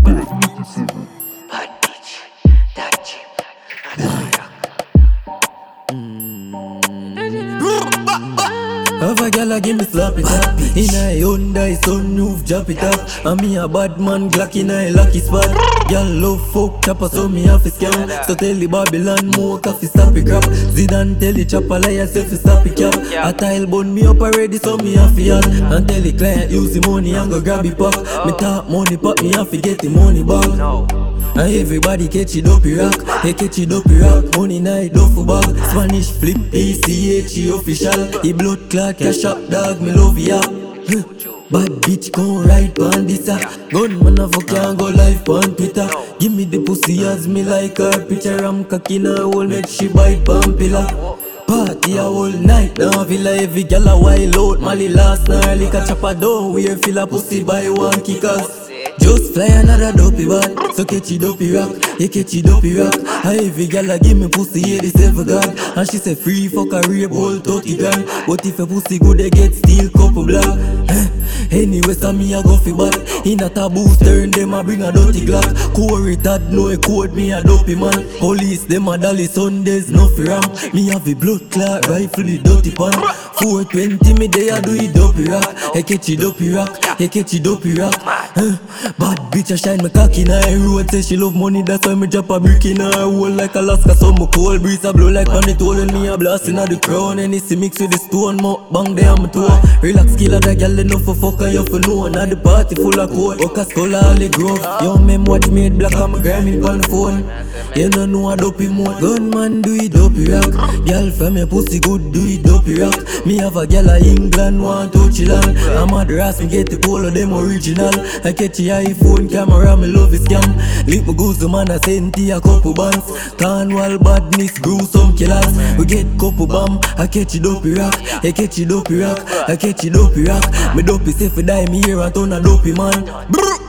Bad bitch, that cheap, Have a gal a give me slap it up. In a Hyundai sunroof drop it up. And me a bad man Glock in a lucky spot. Gal love fuck chopper so me have to scam. So tell the Babylon more coffee stop it crap. Zidane tell the chopper liar self to stop it cap. A tile bun me up already so me have to yell. And tell the client use the money and go grab it pack. Me talk money pop me have to get the money back. And everybody catch it up rock. They catch it up rock. Money night duffel bag. Spanish flip ACH official. He blood clot cash up dog. Me love ya. Bad bitch gon' ride pon this Gunman a fuck can't go live pon Twitter. Give me the pussy as me like her picture. I'm cocky in her hole make she bite pon pillar. Party a whole night down villa. Every gal a wild out. Mali last night like a chopper down. We feel a pussy by one kickers. Just fly another dopey bad. So catch it dopey rock. You catch it dopey rock. Every gal a give me pussy, yeah, this ever God. And she say free fuck a rape whole 30 grand. But if a pussy good, they get steel couple black. Anyway, so me a go fi bad. In a taboo turn, them a bring a dirty Glock. Corey Tad know a code, me a dopey man. Police, them a dolly Sundays, no fi ram. Me have a blood clot, rifle the dirty pan. 420 me they a do it dopey rock. I catch it dopey rock, I catch it dopey rock. Bad bitch a shine me cocky in her road. Say she love money, that's why me drop a brick in her hole like Alaska. So my cold breeze a blow like Panitol. And me a blast in the crown. And it's mix with the stone, mouth bang there on my toe. Relax killer that gal enough for fuck and you for know. Now the party full of cold. Oka skull all the grove. Yo mem watch me head black and me grinding on the phone. You don't know a dopey mode. Gunman do it dopey rock. Gal from your pussy good do it dopey rock. Me have a gal a England want to chill on. I'm a dress me get the polo them original. I catch the iPhone camera me love his scam. Link me goose man a send a couple bands. Cornwall badness gruesome killers. We get couple bomb. I catch it dopey rock. I catch it dopey rock. I catch it dopey rock. Me dopey say fi die me here and turn a dopey man. Brr.